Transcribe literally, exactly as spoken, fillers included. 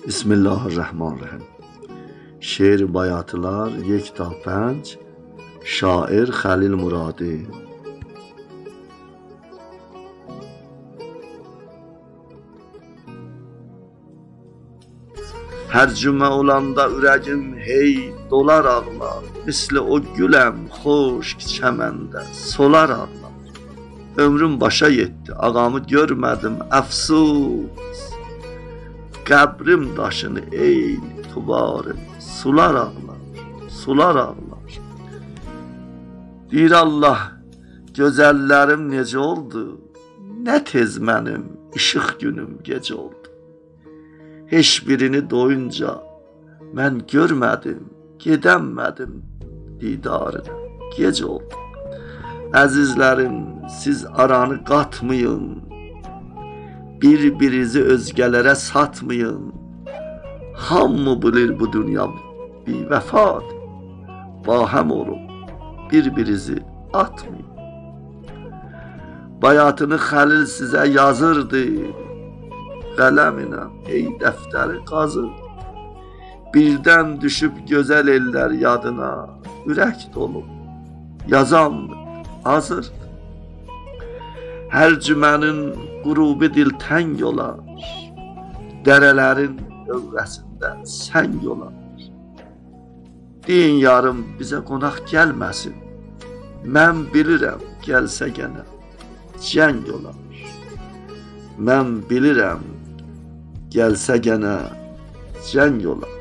Bismillahirrahmanirrahim. Şeir bayatılar yekta pənc, şair Xəlil Muradi. Hər cümə olanda ürəgim hey dolar ağlar, misli o güləm xoşk çəməndə solar ağlar. Ömrüm başa yetdi, ağamı görmədim, əfsus. Qəbrim daşını ey tubarım, sular ağlar, sular ağlar. Deyir Allah, gözəllərim necə oldu, nə tez mənim işıq günüm gecə oldu. Heç birini doyunca mən görmədim, gedəmədim didarına, gecə oldu. Əzizlərim, siz aranı qatmayın, bir-birinizi özgələrə satmayın. Hamı bilir bu dünya bir vəfat, bahəm olub, bir-birinizi atmayın. Bayatını Xəlil sizə yazırdı, qələminə ey dəftəri qazır. Birdən düşüb gözəl ellər yadına, ürək dolub, yazandı, hazırdı. Hər cümənin qurubi dil təng olar, dərələrin övrəsində səng olar. Deyin yarım bizə qonaq gəlməsin, mən bilirəm gəlsə gənə cəng olar. Mən bilirəm gəlsə gənə cəng olar.